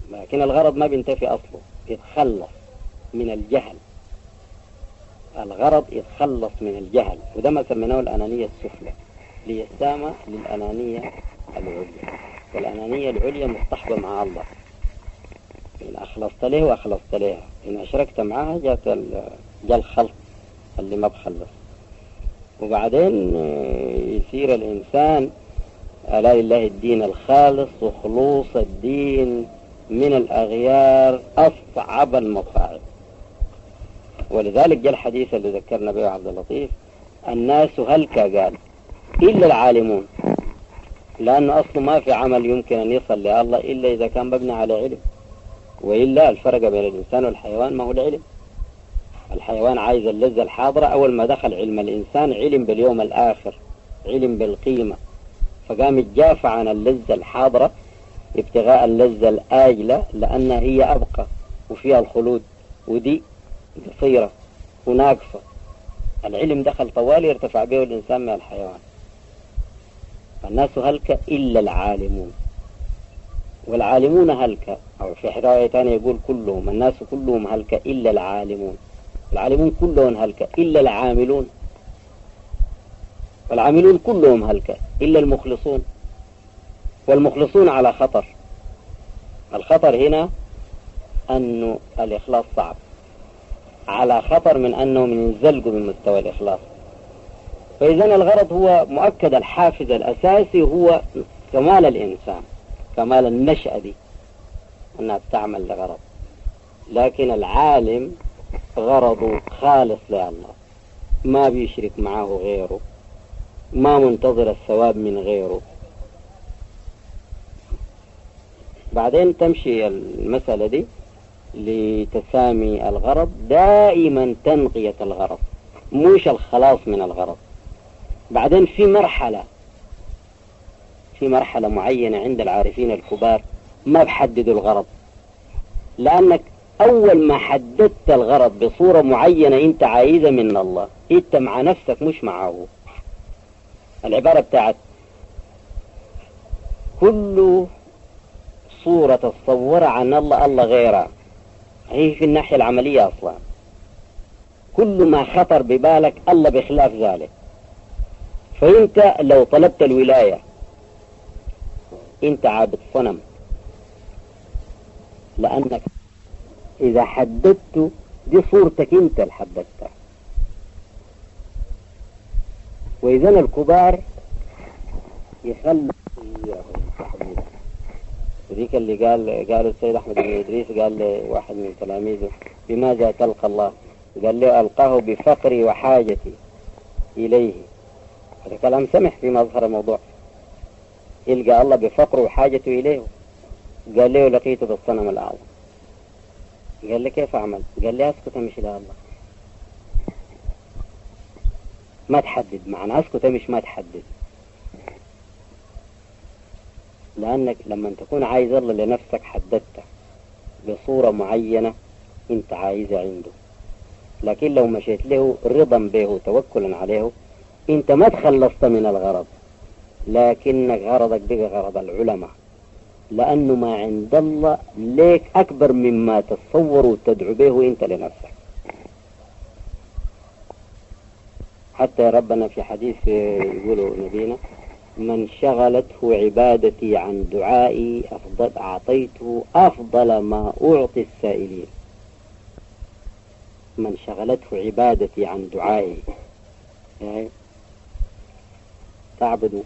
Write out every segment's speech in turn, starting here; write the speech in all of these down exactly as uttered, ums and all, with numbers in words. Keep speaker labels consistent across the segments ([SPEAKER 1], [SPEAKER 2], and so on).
[SPEAKER 1] لكن الغرض ما بينتفي أصله، يتخلص من الجهل. الغرض يتخلص من الجهل، وده ما سميناه الأنانية السفلى ليسامى للأنانية العليا. والأنانية العليا مصطحبة مع الله، إن أخلصت له وأخلصت لها، إن أشركت معها جاءت جاء الخلط اللي ما بخلص. وبعدين يصير الإنسان ألا لله الدين الخالص، وخلوص الدين من الأغيار أصعب المصاعب. ولذلك جاء الحديث اللي ذكرنا به عبد اللطيف: الناس هلك قال إلا العالمون، لأنه أصله ما في عمل يمكن أن يصل لله إلا إذا كان مبني على علم. وإلا الفرق بين الإنسان والحيوان ما هو العلم. الحيوان عايز اللذة الحاضرة. أول ما دخل علم الإنسان علم باليوم الآخر، علم بالقيمة، فقام يتجافى عن اللذة الحاضرة ابتغاء اللذة الآجلة، لأنها هي أبقى وفيها الخلود، ودي قصيرة وناقصة. العلم دخل طوال يرتفع به الإنسان من الحيوان. الناس هلك إلا العالمون، والعالمون هلك، أو في رواية ثانية يقول كلهم، الناس كلهم هلك إلا العالمون. العالمون كلهم هلك إلا العاملون، والعاملون كلهم هلك إلا المخلصون. والمخلصون على خطر. الخطر هنا أنه الإخلاص صعب، على خطر من أنهم ينزلقوا من مستوى الإخلاص. فإذن الغرض هو مؤكد، الحافز الأساسي هو كمال الإنسان، كمال النشأة دي أنها بتعمل لغرض. لكن العالم غرضه خالص لله، ما بيشرك معه غيره، ما منتظر الثواب من غيره. بعدين تمشي المسألة دي لتسامي الغرض، دائما تنقية الغرض مش الخلاص من الغرض. بعدين في مرحلة في مرحلة معينة عند العارفين الكبار ما بحددوا الغرض، لأنك أول ما حددت الغرض بصورة معينة أنت عايزة من الله، أنت مع نفسك مش معه. العبارة بتاعت كل صورة تصور عن الله الله غيرها، هي في الناحية العملية أصلا. كل ما خطر ببالك الله بخلاف ذلك. فأنت لو طلبت الولاية أنت عابد صنم، لأنك إذا حددت دي صورتك أنت اللي حددتها. وإذا الكبار يخلوا ذيك اللي قال قال السيد أحمد بن إدريس، قال لواحد من تلاميذه: بماذا تلقى الله؟ قال له: ألقاه بفقري وحاجتي إليه. هذا كلام سمح في مظهر الموضوع. يلقى الله بفقره وحاجته إليه. قال له: لقيته بالصنم الأعظم. قال له: كيف أعمل؟ قال لي: أسكت أمشي إلى الله. ما تحدد، معنى أسكت مش ما تحدد. لأنك لما تكون عايز الله لنفسك حددته بصورة معينة انت عايزة عنده. لكن لو مشيت له رضا به وتوكلا عليه انت ما تخلصت من الغرض، لكنك غرضك بقى غرض العلماء، لأنه ما عند الله ليك أكبر مما تتصور وتدعو به انت لنفسك. حتى ربنا في حديث يقولوا نبينا: من شغلته عبادتي عن دعائي أفضل أعطيته أفضل ما أعطي السائلين. من شغلته عبادتي عن دعائي، يعني تعبده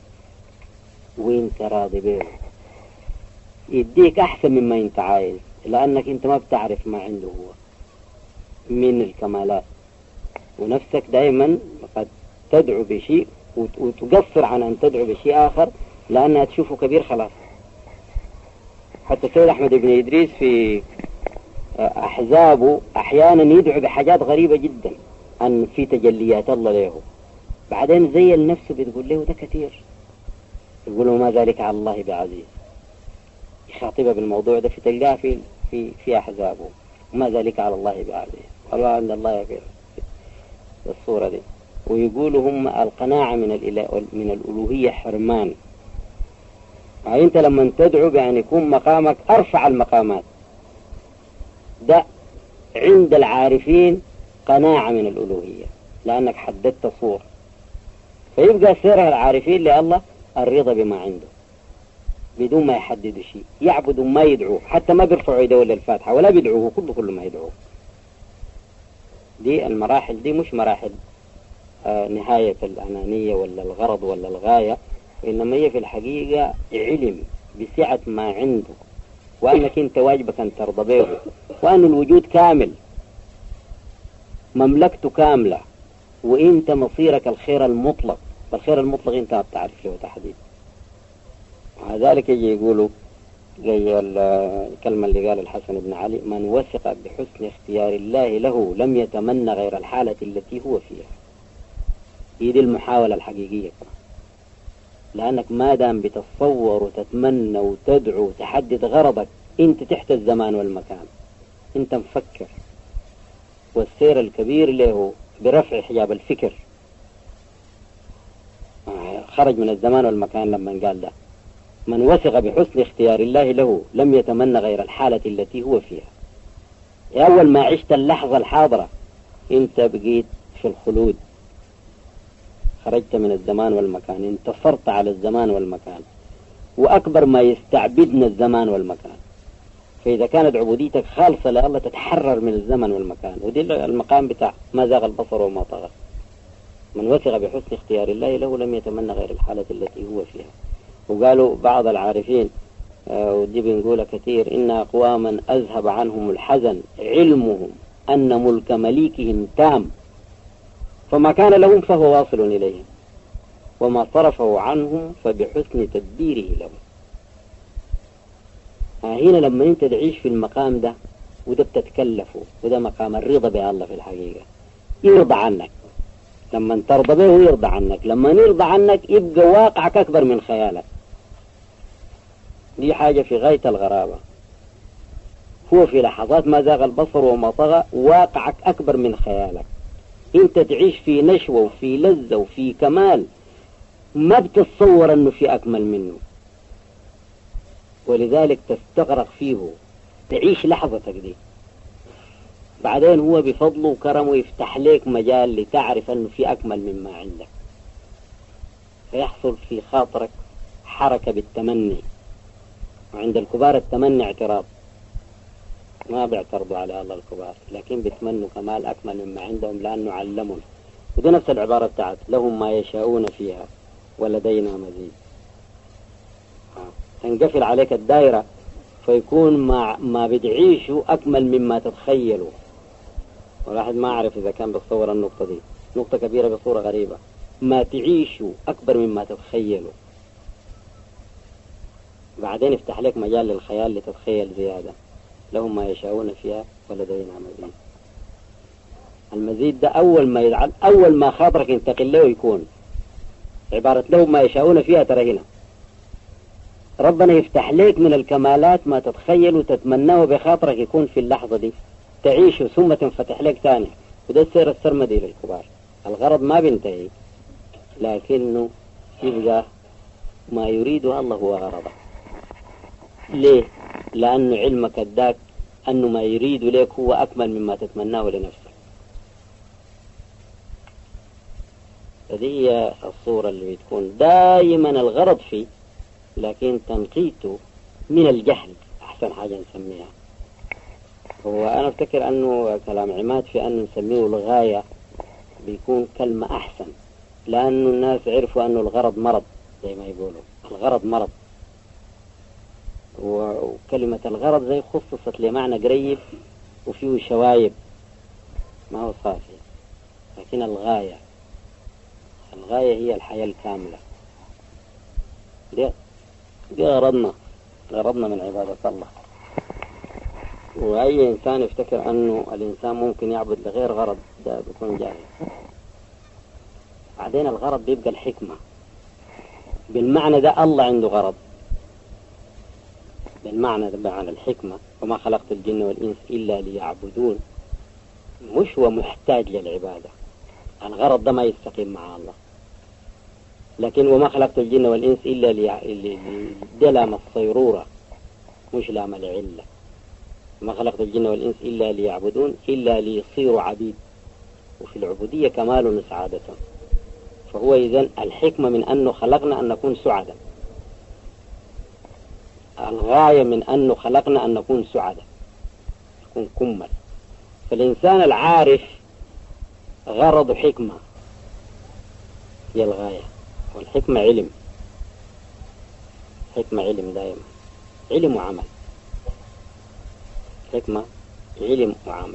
[SPEAKER 1] وانت راضي به يديك أحسن مما انت عايز، لأنك انت ما بتعرف ما عنده هو من الكمالات. ونفسك دائما قد تدعو بشيء وتقصر عن أن تدعو بشيء آخر لأنها تشوفه كبير خلاص. حتى السيد أحمد بن إدريس في أحزابه أحيانا يدعو بحاجات غريبة جدا أن في تجليات الله له، بعدين زي النفس بتقول له ده كثير، يقول له: ما ذلك على الله بعزيز. يخاطبه بالموضوع ده في تلقاه في في في أحزابه: ما ذلك على الله بعزيز، والله عند الله في الصورة دي. ويقولوا هم القناعة من الإله من الألوهية حرمان، يعني أنت لما تدعو بأن يكون مقامك أرفع المقامات، ده عند العارفين قناعة من الألوهية، لأنك حددت صور. فيبقى سيرها العارفين لله الرضا بما عنده بدون ما يحددوا شيء، يعبدوا ما يدعوه، حتى ما بيرفعوا يدوه للفاتحة ولا بيدعوه، كله كله ما يدعوه. دي المراحل دي مش مراحل آه نهاية الأنانية ولا الغرض ولا الغاية، إنما هي في الحقيقة علم بسعة ما عنده، وأنك أنت واجبك أن ترضى به، وأن الوجود كامل مملكته كاملة، وإنت مصيرك الخير المطلق، والخير المطلق أنت ما بتعرف له تحديد. وذلك يجي يقولوا زي الكلمة اللي قال الحسن بن علي: من وثق بحسن اختيار الله له لم يتمنى غير الحالة التي هو فيها. هي دي المحاولة الحقيقية، لأنك ما دام بتتصور وتتمنى وتدعو وتحدد غرضك، أنت تحت الزمان والمكان، أنت مفكر. والسير الكبير له برفع حجاب الفكر، خرج من الزمان والمكان لما قال ده: من وثق بحسن اختيار الله له لم يتمنى غير الحالة التي هو فيها. أول ما عشت اللحظة الحاضرة أنت بقيت في الخلود، خرجت من الزمان والمكان، انتصرت على الزمان والمكان، وأكبر ما يستعبدنا الزمان والمكان. فإذا كانت عبوديتك خالصة لله تتحرر من الزمن والمكان، ودي المقام بتاع ما زاغ البصر وما طغى. من وثق بحسن اختيار الله له لم يتمنى غير الحالة التي هو فيها. وقالوا بعض العارفين آه ودي بنقولها كثير: إن أقواما أذهب عنهم الحزن علمهم أن ملك مليكهم تام، فما كان لهم فهو واصل إليهم، وما صرفه عنهم فبحسن تدبيره لهم. هنا لما انت تعيش في المقام ده وده بتتكلفه، وده مقام الرضا بالله في الحقيقة، يرضى عنك. لما ترضى به ويرضى عنك، لما يرضى عنك يبقى واقعك أكبر من خيالك. دي حاجة في غاية الغرابة. هو في لحظات ما زاغ البصر وما طغى واقعك أكبر من خيالك. انت تعيش في نشوة وفي لذة وفي كمال ما بتتصور انه في أكمل منه، ولذلك تستغرق فيه، تعيش لحظتك دي. بعدين هو بفضله وكرمه يفتح لك مجال لتعرف أنه في أكمل مما عندك، فيحصل في خاطرك حركة بالتمني. وعند الكبار التمني اعتراض، ما بيعترضوا على الله الكبار، لكن بيتمنوا كمال أكمل مما عندهم لأنه علمهم. ودي نفس العبارة بتاعت: لهم ما يشاءون فيها ولدينا مزيد. تنقفل عليك الدائرة فيكون ما, ما بتعيشوا أكمل مما تتخيلوا. والواحد ما أعرف إذا كان بتصور النقطة دي، نقطة كبيرة بصورة غريبة. ما تعيشوا أكبر مما تتخيلوا، بعدين يفتح لك مجال للخيال لتتخيل زيادة. لهم ما يشاءون فيها ولدينا مزيد. المزيد ده أول ما يدعل، أول ما خاطرك ينتقل له يكون عبارة لهم ما يشاءون فيها. ترى هنا ربنا يفتح لك من الكمالات ما تتخيل وتتمناه بخاطرك يكون في اللحظة دي، تعيشه ثم تنفتح لك ثاني. وده السير السرمدي للكبار. الغرض ما بينتهي، لكنه يبقى ما يريده الله هو غرضه. ليه؟ لأنه علمك اداك أنه ما يريد لك هو أكمل مما تتمناه لنفسك. هذه هي الصورة اللي بتكون دائما الغرض فيه، لكن تنقيته من الجهل أحسن حاجة نسميها. هو أنا أفتكر أنه كلام عماد في أنه نسميه الغاية بيكون كلمة أحسن، لأنه الناس عرفوا أنه الغرض مرض، زي ما يقولوا الغرض مرض. وكلمة الغرض زي خصصت لمعنى قريب وفيه شوايب ما هو صافي. لكن الغاية الغاية هي الحياة الكاملة. دي, دي غرضنا غرضنا من عبادة الله. وأي إنسان يفتكر أنه الإنسان ممكن يعبد لغير غرض ده بيكون جاهل. بعدين الغرض بيبقى الحكمة، بالمعنى ده الله عنده غرض، بالمعنى ده معنى الحكمة: وما خلقت الجن والإنس إلا ليعبدون. مش هو محتاج للعبادة، الغرض ده ما يستقيم مع الله. لكن وما خلقت الجن والإنس إلا لدلم الصيرورة مش لام العلة. ما خلقت الجن والإنس إلا ليعبدون إلا ليصيروا عبيد، وفي العبودية كمال وسعادة. فهو إذن الحكمة من أنه خلقنا أن نكون سعداء، الغاية من أنه خلقنا أن نكون سعداء، نكون كمل. فالإنسان العارف غرض حكمة هي الغاية، والحكمة علم، حكمة علم دائما، علم وعمل، حكمة علم وعمل.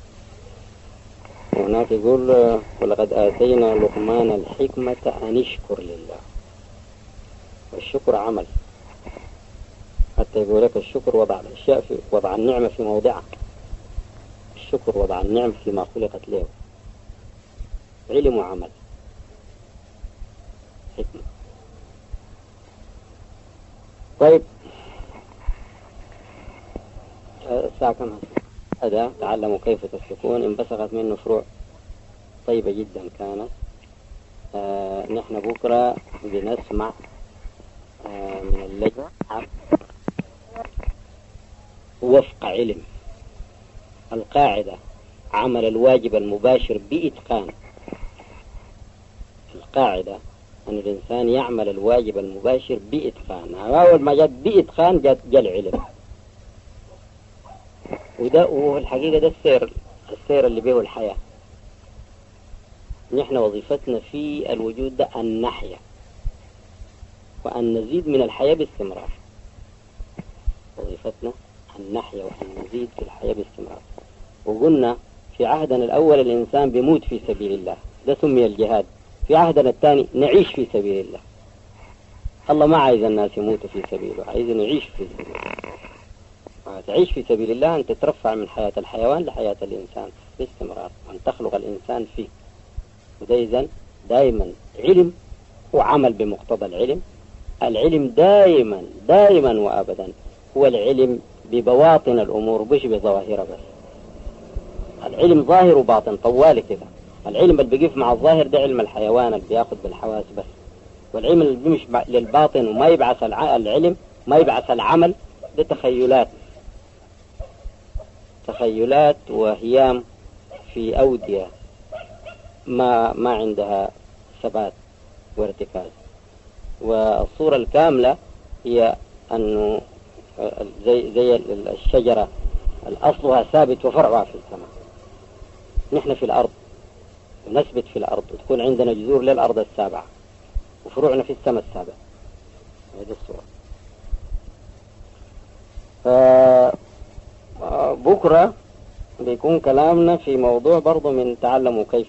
[SPEAKER 1] هناك يقول ولقد آتينا لقمان الحكمة أن اشكر لله، والشكر عمل. حتى يقول لك الشكر وضع الأشياء في وضع النعمة في موضعها، الشكر وضع النعمة فيما خلقت له، علم وعمل، حكمة. طيب الساعة كم هذا؟ تعلموا كيف تسلكون. انبثقت منه فروع طيبة جدا كانت. آه نحن بكرة بنسمع آه من اللجنة وفق علم القاعدة عمل الواجب المباشر بإتقان. القاعدة أن الإنسان يعمل الواجب المباشر بإتقان. أول ما جاءت بإتقان جاء العلم، وده هو الحقيقة ده السير السير اللي به الحياة. نحن وظيفتنا في الوجود ده أن نحيا وأن نزيد من الحياة باستمرار. وظيفتنا أن نحيا وأن نزيد في الحياة باستمرار. وقلنا في عهدنا الأول الإنسان بيموت في سبيل الله، ده سمي الجهاد. في عهدنا الثاني نعيش في سبيل الله. الله ما عايز الناس يموتوا في سبيله، عايز نعيش في سبيل الله. تعيش في سبيل الله أن تترفع من حياة الحيوان لحياة الإنسان باستمرار، أن تخلق الإنسان فيه. وده إذن دائما علم وعمل بمقتضى العلم. العلم دائما دائما وأبدا هو العلم ببواطن الأمور مش بظواهرها بس. العلم ظاهر وباطن طوالي كده. العلم اللي بيقف مع الظاهر ده علم الحيوان اللي بياخد بالحواس بس، والعلم اللي بيمشي للباطن وما يبعث العلم ما يبعث العمل ده تخيلات تخيلات وهيام في أودية ما ما عندها ثبات وارتكاز. والصورة الكاملة هي أنه زي زي الشجرة الأصلها ثابت وفرعها في السماء. نحن في الأرض ونثبت في الأرض وتكون عندنا جذور للأرض السابعة وفروعنا في السماء السابعة. هذه الصورة. فبكرة بيكون كلامنا في موضوع برضو من تعلموا كيف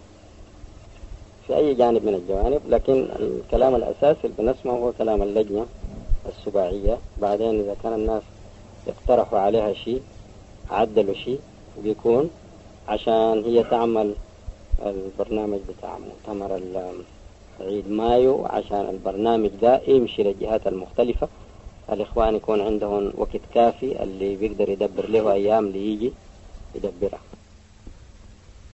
[SPEAKER 1] في أي جانب من الجوانب، لكن الكلام الأساسي اللي بنسمعه هو كلام اللجنة السباعية. بعدين إذا كان الناس يقترحوا عليها شيء عدلوا شيء بيكون عشان هي تعمل البرنامج بتاع مؤتمر عيد مايو، عشان البرنامج ده يمشي للجهات المختلفة. الإخوان يكون عندهم وقت كافي اللي بيقدر يدبر له أيام ليجي يدبرها.